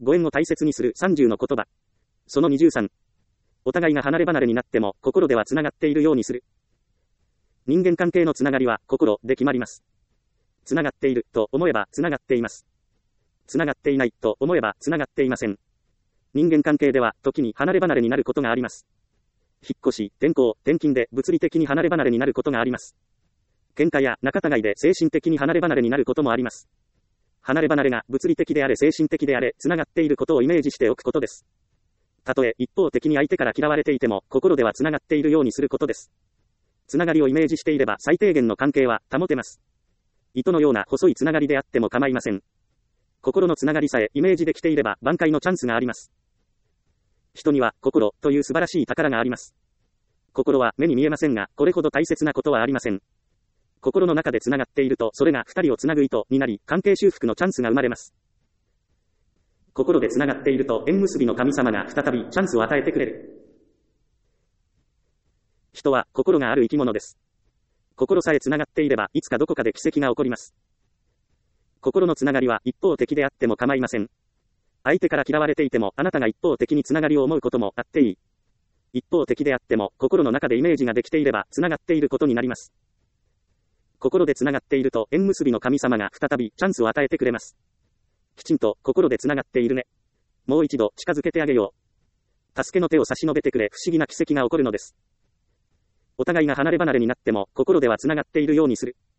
ご縁を大切にする30の言葉。その23。お互いが離れ離れになっても、心では繋がっているようにする。人間関係のつながりは、心で決まります。繋がっている、と思えば、繋がっています。繋がっていない、と思えば、繋がっていません。人間関係では、時に離れ離れになることがあります。引っ越し、転校、転勤で物理的に離れ離れになることがあります。喧嘩や仲違いで精神的に離れ離れになることもあります。離れ離れが物理的であれ精神的であれ、繋がっていることをイメージしておくことです。たとえ一方的に相手から嫌われていても、心では繋がっているようにすることです。つながりをイメージしていれば最低限の関係は保てます。糸のような細いつながりであっても構いません。心のつながりさえイメージできていれば挽回のチャンスがあります。人には心という素晴らしい宝があります。心は目に見えませんが、これほど大切なことはありません。心の中でつながっていると、それが二人をつなぐ糸になり、関係修復のチャンスが生まれます。心でつながっていると、縁結びの神様が再びチャンスを与えてくれる。人は心がある生き物です。心さえつながっていれば、いつかどこかで奇跡が起こります。心のつながりは一方的であっても構いません。相手から嫌われていても、あなたが一方的につながりを思うこともあっていい。一方的であっても、心の中でイメージができていれば、つながっていることになります。心でつながっていると、縁結びの神様が再びチャンスを与えてくれます。きちんと心でつながっているね。もう一度近づけてあげよう。助けの手を差し伸べてくれ、不思議な奇跡が起こるのです。お互いが離れ離れになっても、心ではつながっているようにする。